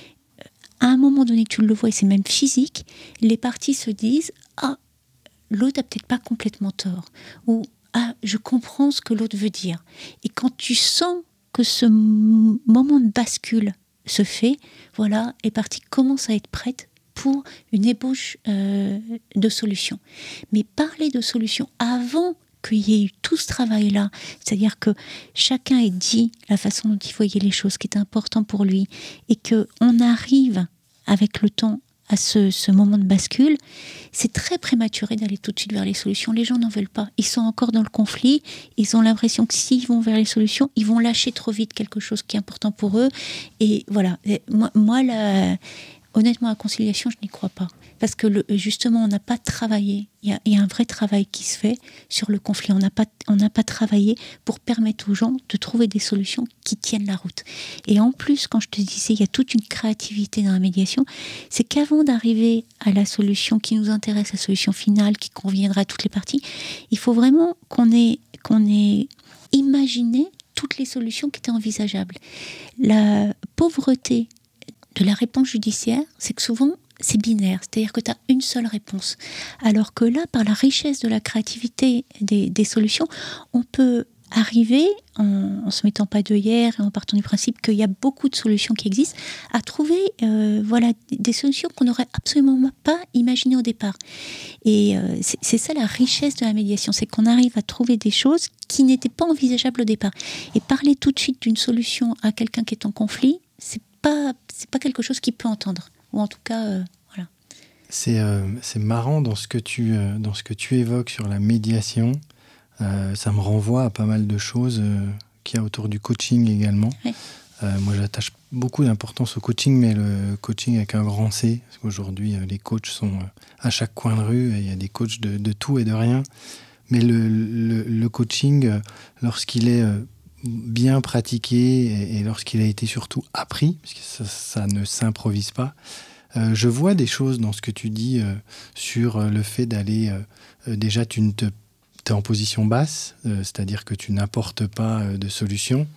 à un moment donné, tu le vois, et c'est même physique, les parties se disent « Ah, l'autre n'a peut-être pas complètement tort » ou « Ah, je comprends ce que l'autre veut dire ». Et quand tu sens que ce m- moment de bascule se fait, voilà, les parties commencent à être prêtes pour une ébauche euh, de solutions. Mais parler de solutions avant qu'il y ait eu tout ce travail-là, c'est-à-dire que chacun ait dit la façon dont il voyait les choses, qui est important pour lui, et qu'on arrive avec le temps à ce, ce moment de bascule, c'est très prématuré d'aller tout de suite vers les solutions. Les gens n'en veulent pas. Ils sont encore dans le conflit. Ils ont l'impression que s'ils vont vers les solutions, ils vont lâcher trop vite quelque chose qui est important pour eux. Et voilà. Et moi, moi la, honnêtement, la conciliation, je n'y crois pas. Parce que le, justement, on n'a pas travaillé. Il y a, il y a un vrai travail qui se fait sur le conflit. On n'a pas, on n'a pas travaillé pour permettre aux gens de trouver des solutions qui tiennent la route. Et en plus, quand je te disais, il y a toute une créativité dans la médiation, c'est qu'avant d'arriver à la solution qui nous intéresse, la solution finale qui conviendra à toutes les parties, il faut vraiment qu'on ait, qu'on ait imaginé toutes les solutions qui étaient envisageables. La pauvreté de la réponse judiciaire, c'est que souvent, c'est binaire, c'est-à-dire que tu as une seule réponse. Alors que là, par la richesse de la créativité des, des solutions, on peut arriver, en, en se mettant pas d'œillères et en partant du principe qu'il y a beaucoup de solutions qui existent, à trouver euh, voilà, des solutions qu'on n'aurait absolument pas imaginées au départ. Et euh, c'est, c'est ça la richesse de la médiation, c'est qu'on arrive à trouver des choses qui n'étaient pas envisageables au départ. Et parler tout de suite d'une solution à quelqu'un qui est en conflit, c'est pas, c'est pas quelque chose qu'il peut entendre. Ou en tout cas, euh, voilà. C'est, euh, c'est marrant dans ce que tu, euh, dans ce que tu évoques sur la médiation. Euh, ça me renvoie à pas mal de choses euh, qu'il y a autour du coaching également. Oui. Euh, moi, j'attache beaucoup d'importance au coaching, mais le coaching avec un grand C. Parce qu'aujourd'hui, euh, les coachs sont euh, à chaque coin de rue. Et il y a des coachs de, de tout et de rien. Mais le, le, le coaching, euh, lorsqu'il est... Euh, bien pratiqué et, et lorsqu'il a été surtout appris, parce que ça, ça ne s'improvise pas, euh, je vois des choses dans ce que tu dis euh, sur euh, le fait d'aller... Euh, déjà, tu ne te, t'es en position basse, euh, c'est-à-dire que tu n'apportes pas euh, de solution.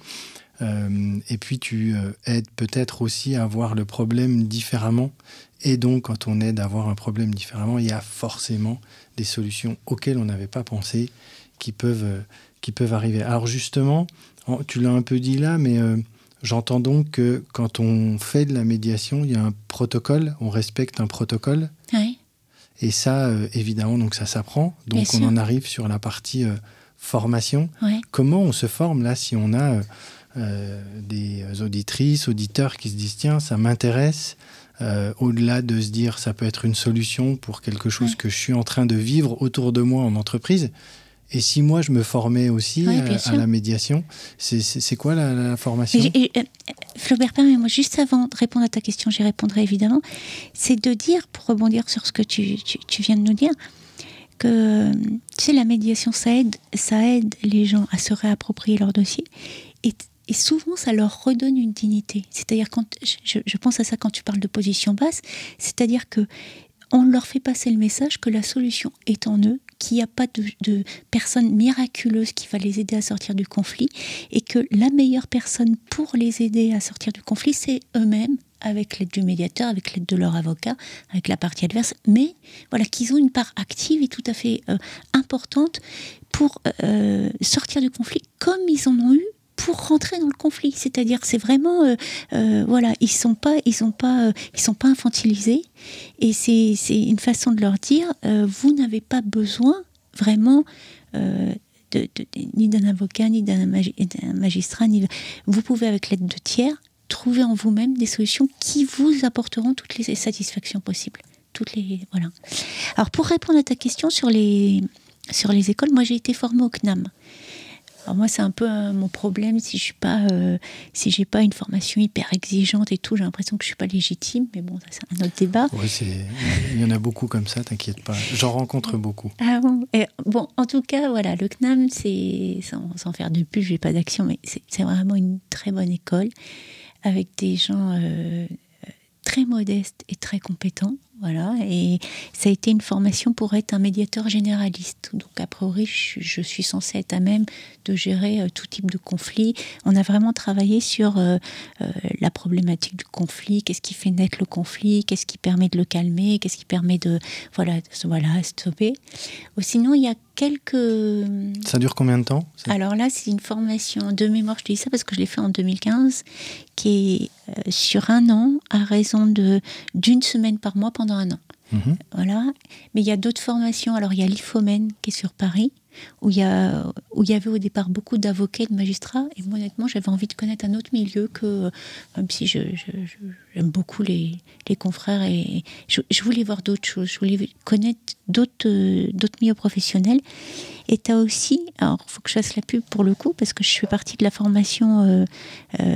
Euh, et puis, tu euh, aides peut-être aussi à voir le problème différemment. Et donc, quand on aide à voir un problème différemment, il y a forcément des solutions auxquelles on n'avait pas pensé qui peuvent... Euh, qui peuvent arriver. Alors justement, tu l'as un peu dit là, mais euh, J'entends donc que quand on fait de la médiation, il y a un protocole, on respecte un protocole. Oui. Et ça, euh, évidemment, donc ça s'apprend. Donc Bien on sûr. en arrive sur la partie euh, formation. Ouais. Comment on se forme là si on a euh, euh, des auditrices, auditeurs qui se disent tiens, ça m'intéresse. Euh, au-delà de se dire ça peut être une solution pour quelque chose Ouais. que je suis en train de vivre autour de moi en entreprise. Et si moi, je me formais aussi Oui, à, bien à sûr. la médiation, c'est, c'est, c'est quoi la, la formation ? Et, et, euh, Flaubert, permets-moi, juste avant de répondre à ta question, j'y répondrai évidemment, c'est de dire, pour rebondir sur ce que tu, tu, tu viens de nous dire, que tu sais, la médiation, ça aide, ça aide les gens à se réapproprier leur dossier. Et, et souvent, ça leur redonne une dignité. C'est-à-dire, quand je, je pense à ça quand tu parles de position basse, c'est-à-dire que on leur fait passer le message que la solution est en eux, qu'il n'y a pas de, de personne miraculeuse qui va les aider à sortir du conflit et que la meilleure personne pour les aider à sortir du conflit, c'est eux-mêmes, avec l'aide du médiateur, avec l'aide de leur avocat, avec la partie adverse, mais voilà, qu'ils ont une part active et tout à fait euh, importante pour euh, sortir du conflit comme ils en ont eu pour rentrer dans le conflit, c'est-à-dire c'est vraiment euh, euh, voilà, ils sont pas ils sont pas euh, ils sont pas infantilisés et c'est c'est une façon de leur dire euh, vous n'avez pas besoin vraiment euh, de, de, de, ni d'un avocat ni d'un, magi- d'un magistrat ni de, vous pouvez avec l'aide de tiers trouver en vous-même des solutions qui vous apporteront toutes les satisfactions possibles, toutes les voilà. Alors pour répondre à ta question sur les sur les écoles, moi j'ai été formée au C N A M. Alors moi, c'est un peu euh, mon problème si je suis pas, euh, si j'ai pas une formation hyper exigeante et tout, j'ai l'impression que je suis pas légitime. Mais bon, ça c'est un autre débat. Ouais, c'est... il y en a beaucoup comme ça, t'inquiète pas. J'en rencontre beaucoup. Ah bon, et, bon, en tout cas, voilà, le C N A M, c'est sans, sans faire de pub, j'ai pas d'action, mais c'est, c'est vraiment une très bonne école avec des gens euh, très modestes et très compétents. Voilà, et ça a été une formation pour être un médiateur généraliste. Donc, a priori, je, je suis censée être à même de gérer euh, tout type de conflit. On a vraiment travaillé sur euh, euh, la problématique du conflit, qu'est-ce qui fait naître le conflit, qu'est-ce qui permet de le calmer, qu'est-ce qui permet de, voilà, de, voilà, stopper. Ou sinon, il y a quelques... Ça dure combien de temps ? ça... Alors là, c'est une formation de mémoire, je te dis ça parce que je l'ai fait en deux mille quinze, qui est euh, sur un an, à raison de, d'une semaine par mois pendant un an. Mmh. Voilà. Mais il y a d'autres formations. Alors, il y a l'I F O M E N qui est sur Paris, où il y a, où il y avait au départ beaucoup d'avocats et de magistrats. Et moi, honnêtement, j'avais envie de connaître un autre milieu que, même si je, je, je, j'aime beaucoup les, les confrères, et je, je voulais voir d'autres choses. Je voulais connaître d'autres, euh, d'autres milieux professionnels. Et tu as aussi, alors il faut que je fasse la pub pour le coup, parce que je fais partie de la formation... Euh, euh,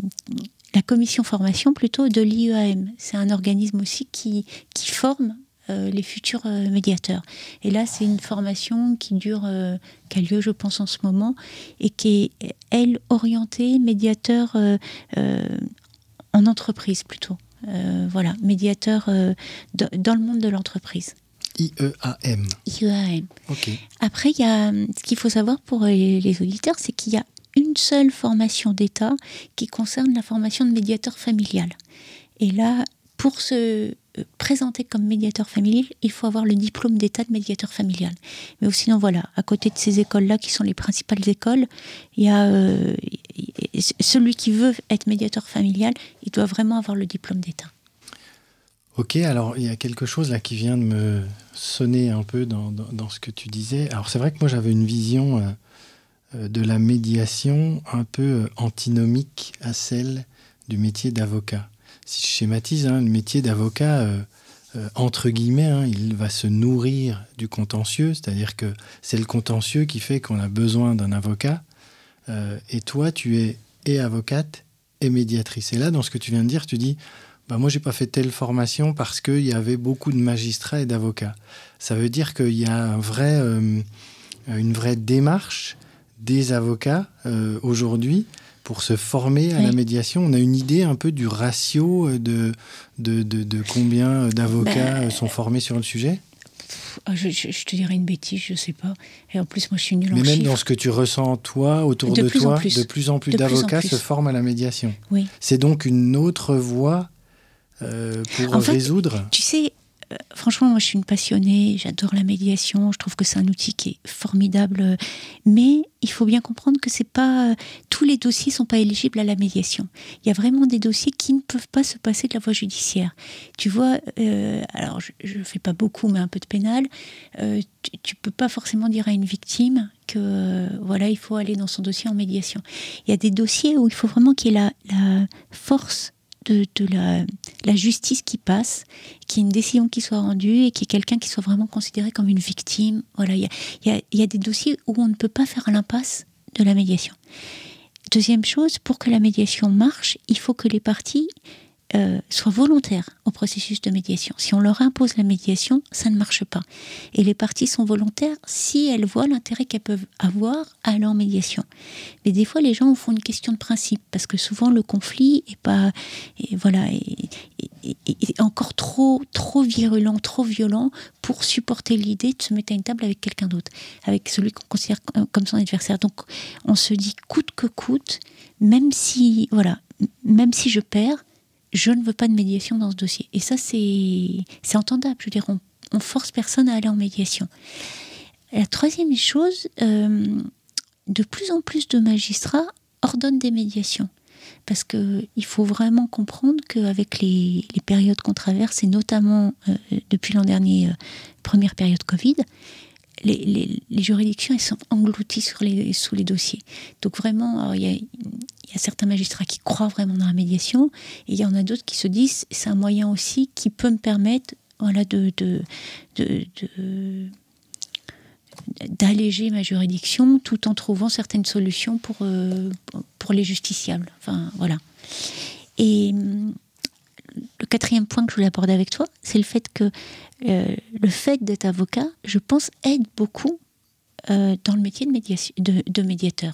la commission formation plutôt de l'I E A M. C'est un organisme aussi qui, qui forme euh, les futurs euh, médiateurs. Et là, c'est une formation qui dure, euh, qui a lieu, je pense, en ce moment, et qui est, elle, orientée médiateur euh, euh, en entreprise plutôt. Euh, voilà, médiateur euh, de, dans le monde de l'entreprise. I E A M. I E A M. Ok. Après, il y a, ce qu'il faut savoir pour les, les auditeurs, c'est qu'il y a une seule formation d'État qui concerne la formation de médiateur familial. Et là, pour se présenter comme médiateur familial, il faut avoir le diplôme d'État de médiateur familial. Mais sinon, voilà, à côté de ces écoles-là, qui sont les principales écoles, il y a euh, celui qui veut être médiateur familial, il doit vraiment avoir le diplôme d'État. Ok, alors il y a quelque chose là qui vient de me sonner un peu dans, dans, dans ce que tu disais. Alors c'est vrai que moi j'avais une vision... Euh, de la médiation un peu antinomique à celle du métier d'avocat. Si je schématise, hein, le métier d'avocat, euh, euh, entre guillemets, hein, il va se nourrir du contentieux, c'est-à-dire que c'est le contentieux qui fait qu'on a besoin d'un avocat. Euh, et toi, tu es et avocate et médiatrice. Et là, dans ce que tu viens de dire, tu dis bah, « moi, je n'ai pas fait telle formation parce qu'il y avait beaucoup de magistrats et d'avocats ». Ça veut dire qu'il y a un vrai, euh, une vraie démarche des avocats euh, aujourd'hui pour se former à oui. la médiation. On a une idée un peu du ratio de, de, de, de combien d'avocats bah, sont formés sur le sujet ? je, je, je te dirais une bêtise, je ne sais pas. Et en plus, moi, je suis nulle en chiffres. Mais même chiffres. dans ce que tu ressens, toi, autour de, de toi, plus de plus en plus de d'avocats plus en plus. se forment à la médiation. Oui. C'est donc une autre voie euh, pour en fait, résoudre. Tu sais, euh, franchement, moi je suis une passionnée, j'adore la médiation, je trouve que c'est un outil qui est formidable, mais il faut bien comprendre que c'est pas, tous les dossiers sont pas éligibles à la médiation. Il y a vraiment des dossiers qui ne peuvent pas se passer de la voie judiciaire. Tu vois, euh, alors je ne fais pas beaucoup, mais un peu de pénal, euh, tu, tu peux pas forcément dire à une victime que euh, voilà, il faut aller dans son dossier en médiation. Il y a des dossiers où il faut vraiment qu'il y ait la, la force de, de la, la justice qui passe, qu'il y ait une décision qui soit rendue et qu'il y ait quelqu'un qui soit vraiment considéré comme une victime. Voilà, il y a, il y a, il y a des dossiers où on ne peut pas faire l'impasse de la médiation. Deuxième chose, pour que la médiation marche, il faut que les parties Euh, soient volontaires au processus de médiation. Si on leur impose la médiation, ça ne marche pas. Et les parties sont volontaires si elles voient l'intérêt qu'elles peuvent avoir à aller en médiation. Mais des fois, les gens en font une question de principe, parce que souvent le conflit est pas, est, voilà, est, est, est, est encore trop, trop virulent, trop violent pour supporter l'idée de se mettre à une table avec quelqu'un d'autre, avec celui qu'on considère comme son adversaire. Donc, on se dit coûte que coûte, même si, voilà, même si je perds, je ne veux pas de médiation dans ce dossier. Et ça, c'est, c'est entendable. Je veux dire, on, on force personne à aller en médiation. La troisième chose, euh, de plus en plus de magistrats ordonnent des médiations. Parce qu'il faut vraiment comprendre qu'avec les, les périodes qu'on traverse, et notamment euh, depuis l'an dernier, euh, première période Covid, les, les, les juridictions elles sont englouties sur les, sous les dossiers. Donc vraiment, il y a... Il y a certains magistrats qui croient vraiment dans la médiation, et il y en a d'autres qui se disent c'est un moyen aussi qui peut me permettre, voilà, de, de, de, de d'alléger ma juridiction tout en trouvant certaines solutions pour, euh, pour les justiciables. Enfin, voilà. Et le quatrième point que je voulais aborder avec toi, c'est le fait que euh, le fait d'être avocat, je pense, aide beaucoup euh, dans le métier de, médiation, de, de médiateur.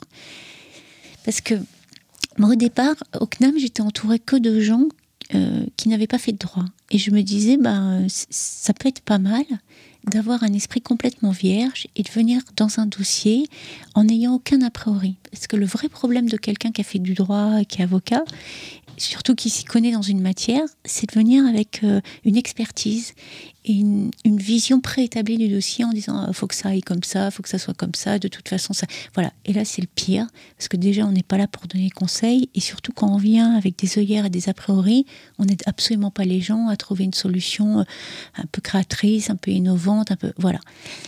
Parce que moi, au départ, au C N A M, j'étais entourée que de gens euh, qui n'avaient pas fait de droit. Et je me disais, ben, ça peut être pas mal d'avoir un esprit complètement vierge et de venir dans un dossier en n'ayant aucun a priori. Parce que le vrai problème de quelqu'un qui a fait du droit et qui est avocat, surtout qui s'y connaît dans une matière, c'est de venir avec euh, une expertise et une, une vision préétablie du dossier en disant il faut que ça aille comme ça, il faut que ça soit comme ça, de toute façon ça... Voilà. Et là c'est le pire, parce que déjà on n'est pas là pour donner conseil, et surtout quand on vient avec des œillères et des a priori, on n'aide absolument pas les gens à trouver une solution un peu créatrice, un peu innovante, un peu... Voilà.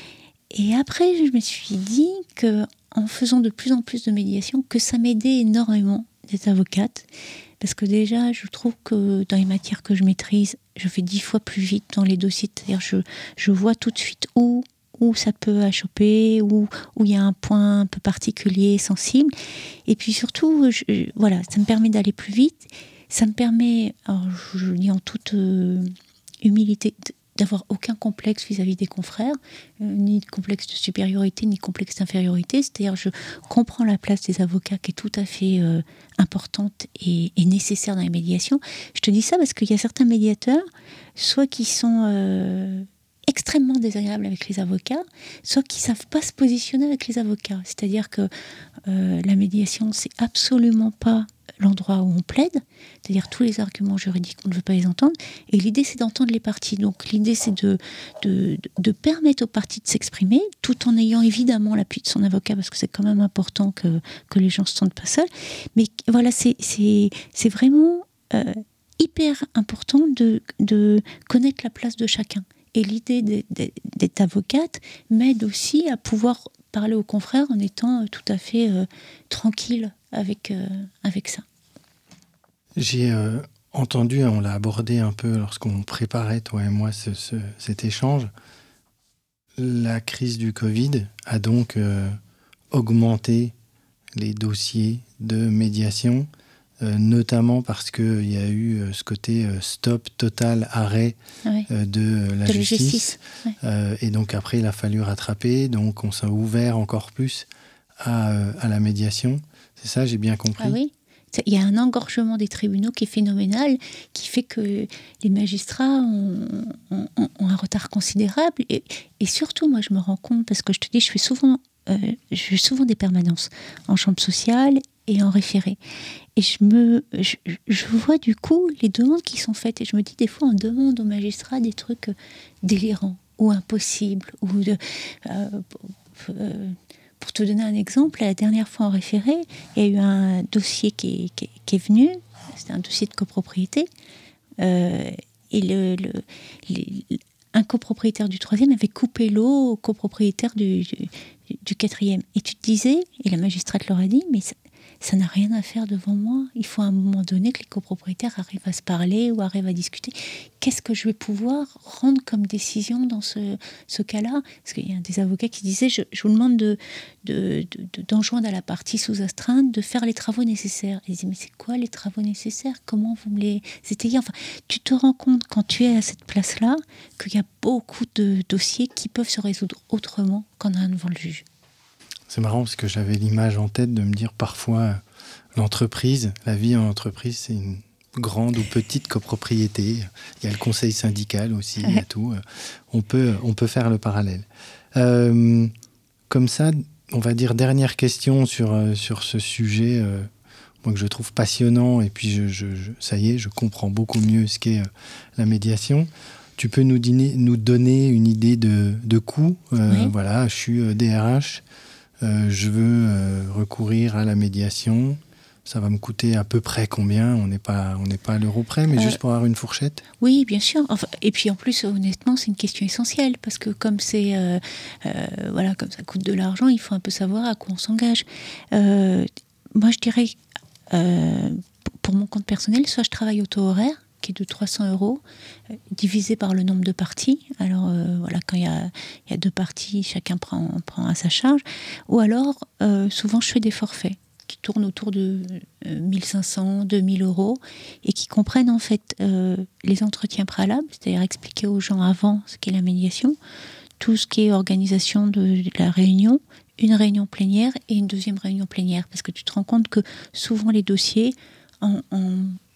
Et après je me suis dit que en faisant de plus en plus de médiation, que ça m'aidait énormément d'être avocate. Parce que déjà, je trouve que dans les matières que je maîtrise, je fais dix fois plus vite dans les dossiers. C'est-à-dire je, je vois tout de suite où, où ça peut achoper, où il y a un point un peu particulier, sensible. Et puis surtout, je, voilà, ça me permet d'aller plus vite. Ça me permet, alors je, je le dis en toute euh, humilité, d'avoir aucun complexe vis-à-vis des confrères, euh, ni de complexe de supériorité, ni de complexe d'infériorité. C'est-à-dire je comprends la place des avocats qui est tout à fait euh, importante et, et nécessaire dans les médiations. Je te dis ça parce qu'il y a certains médiateurs, soit qui sont euh, extrêmement désagréables avec les avocats, soit qui ne savent pas se positionner avec les avocats. C'est-à-dire que euh, la médiation, c'est absolument pas l'endroit où on plaide, c'est-à-dire tous les arguments juridiques, on ne veut pas les entendre, et l'idée c'est d'entendre les parties. Donc l'idée c'est de, de, de permettre aux parties de s'exprimer, tout en ayant évidemment l'appui de son avocat, parce que c'est quand même important que, que les gens ne se sentent pas seuls. Mais voilà, c'est, c'est, c'est vraiment euh, hyper important de, de connaître la place de chacun. Et l'idée d'être, d'être avocate m'aide aussi à pouvoir parler aux confrères en étant tout à fait euh, tranquille avec, euh, avec ça. J'ai euh, entendu, on l'a abordé un peu lorsqu'on préparait, toi et moi, ce, ce, cet échange. La crise du Covid a donc euh, augmenté les dossiers de médiation, euh, notamment parce qu'il y a eu euh, ce côté euh, stop, total, arrêt ouais. euh, de la de justice. justice. Ouais. Euh, et donc après, il a fallu rattraper. Donc on s'est ouvert encore plus à, euh, à la médiation. C'est ça, j'ai bien compris. Ah oui. Il y a un engorgement des tribunaux qui est phénoménal, qui fait que les magistrats ont, ont, ont un retard considérable. Et, et surtout, moi, je me rends compte, parce que je te dis, je fais souvent, euh, je fais souvent des permanences en chambre sociale et en référé. Et je, me, je, je vois du coup les demandes qui sont faites. Et je me dis, des fois, on demande aux magistrats des trucs délirants ou impossibles. Ou de, euh, euh, pour te donner un exemple, la dernière fois en référé, il y a eu un dossier qui est, qui est, qui est venu. C'était un dossier de copropriété. Euh, et le, le, les, un copropriétaire du troisième avait coupé l'eau au copropriétaire du, du, du quatrième. Et tu te disais, et la magistrate leur a dit, mais ça, ça n'a rien à faire devant moi. Il faut à un moment donné que les copropriétaires arrivent à se parler ou arrivent à discuter. Qu'est-ce que je vais pouvoir rendre comme décision dans ce, ce cas-là ? Parce qu'il y a des avocats qui disaient, je, je vous demande de, de, de, d'enjoindre à la partie sous astreinte de faire les travaux nécessaires. Et ils disaient, mais c'est quoi les travaux nécessaires ? Comment vous me les étayez ? Enfin, tu te rends compte quand tu es à cette place-là qu'il y a beaucoup de dossiers qui peuvent se résoudre autrement qu'en allant devant le juge. C'est marrant parce que j'avais l'image en tête de me dire parfois l'entreprise, la vie en entreprise, c'est une grande ou petite copropriété. Il y a le conseil syndical aussi, il y a tout. On peut, on peut faire le parallèle. Euh, comme ça, on va dire dernière question sur, sur ce sujet euh, moi, que je trouve passionnant et puis je, je, je, ça y est, je comprends beaucoup mieux ce qu'est euh, la médiation. Tu peux nous, dîner, nous donner une idée de, de coût euh, oui. Voilà, je suis D R H. Euh, je veux euh, recourir à la médiation, ça va me coûter à peu près combien ? On n'est pas, on n'est pas à l'euro près, mais euh, juste pour avoir une fourchette ? Oui, bien sûr. Enfin, et puis en plus, honnêtement, c'est une question essentielle, parce que comme, c'est, euh, euh, voilà, comme ça coûte de l'argent, il faut un peu savoir à quoi on s'engage. Euh, moi, je dirais, euh, pour mon compte personnel, soit je travaille au taux horaire, qui est de trois cents euros, euh, divisé par le nombre de parties. Alors, euh, voilà, quand il y a, y a deux parties, chacun prend, prend à sa charge. Ou alors, euh, souvent, je fais des forfaits qui tournent autour de euh, mille cinq cents, deux mille euros, et qui comprennent, en fait, euh, les entretiens préalables, c'est-à-dire expliquer aux gens avant ce qu'est la médiation, tout ce qui est organisation de, de la réunion, une réunion plénière et une deuxième réunion plénière. Parce que tu te rends compte que souvent, les dossiers, en... en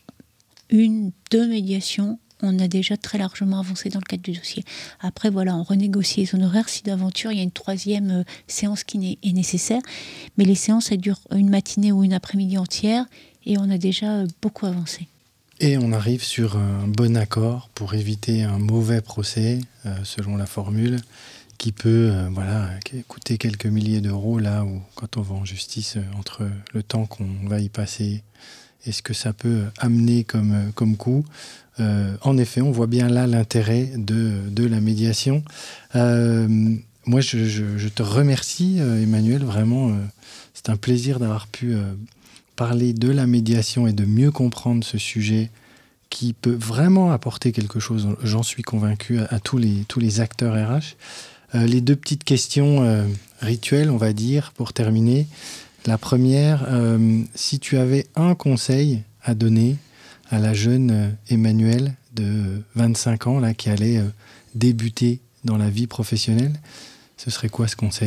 une, deux médiations, on a déjà très largement avancé dans le cadre du dossier. Après, voilà, on renégocie les honoraires si d'aventure il y a une troisième euh, séance qui est nécessaire. Mais les séances, elles durent une matinée ou une après-midi entière et on a déjà euh, beaucoup avancé. Et on arrive sur un bon accord pour éviter un mauvais procès, euh, selon la formule, qui peut euh, voilà, coûter quelques milliers d'euros, là où, quand on va en justice, euh, entre le temps qu'on va y passer et ce que ça peut amener comme, comme coût. Euh, en effet, on voit bien là l'intérêt de, de la médiation. Euh, moi, je, je, je te remercie, euh, Emmanuel. Vraiment, euh, c'est un plaisir d'avoir pu euh, parler de la médiation et de mieux comprendre ce sujet qui peut vraiment apporter quelque chose, j'en suis convaincu, à, à tous, les, tous les acteurs R H. Euh, les deux petites questions euh, rituelles, on va dire, pour terminer. La première, euh, si tu avais un conseil à donner à la jeune euh, Emmanuelle de vingt-cinq ans là, qui allait euh, débuter dans la vie professionnelle, ce serait quoi ce conseil ?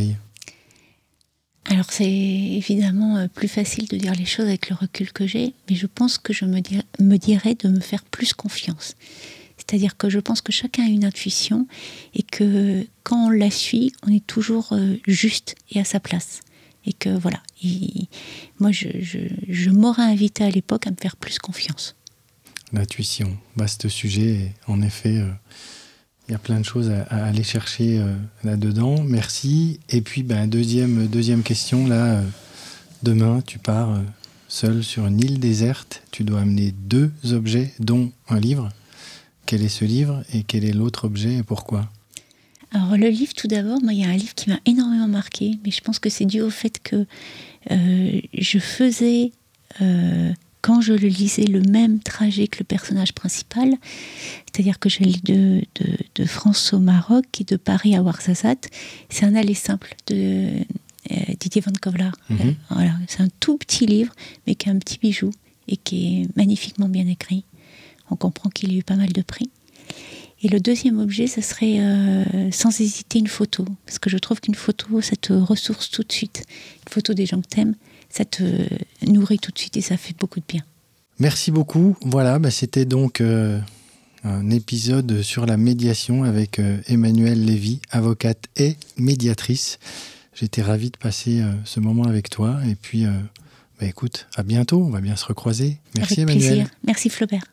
Alors c'est évidemment euh, plus facile de dire les choses avec le recul que j'ai, mais je pense que je me, dir- me dirais de me faire plus confiance. C'est-à-dire que je pense que chacun a une intuition et que quand on la suit, on est toujours euh, juste et à sa place. Et que voilà, et moi je, je, je m'aurais invité à l'époque à me faire plus confiance. L'intuition, vaste sujet, et en effet, euh, il y a plein de choses à, à aller chercher euh, là-dedans. Merci. Et puis, ben, deuxième, deuxième question, là, euh, demain, tu pars euh, seul sur une île déserte, tu dois amener deux objets, dont un livre. Quel est ce livre et quel est l'autre objet et pourquoi ? Alors le livre, tout d'abord, moi, il y a un livre qui m'a énormément marqué, mais je pense que c'est dû au fait que euh, je faisais, euh, quand je le lisais, le même trajet que le personnage principal, c'est-à-dire que j'allais de, de, de France au Maroc et de Paris à Ouarzazate. C'est un aller simple de euh, Didier Van Kovlar. Mm-hmm. Euh, voilà, c'est un tout petit livre, mais qui est un petit bijou et qui est magnifiquement bien écrit. On comprend qu'il a eu pas mal de prix. Et le deuxième objet, ça serait euh, sans hésiter une photo. Parce que je trouve qu'une photo, ça te ressource tout de suite. Une photo des gens que t'aimes, ça te nourrit tout de suite et ça fait beaucoup de bien. Merci beaucoup. Voilà, bah c'était donc euh, un épisode sur la médiation avec euh, Emmanuelle Lévy, avocate et médiatrice. J'étais ravi de passer euh, ce moment avec toi. Et puis, euh, Bah écoute, à bientôt, on va bien se recroiser. Merci Avec Emmanuel. plaisir. Merci Flaubert.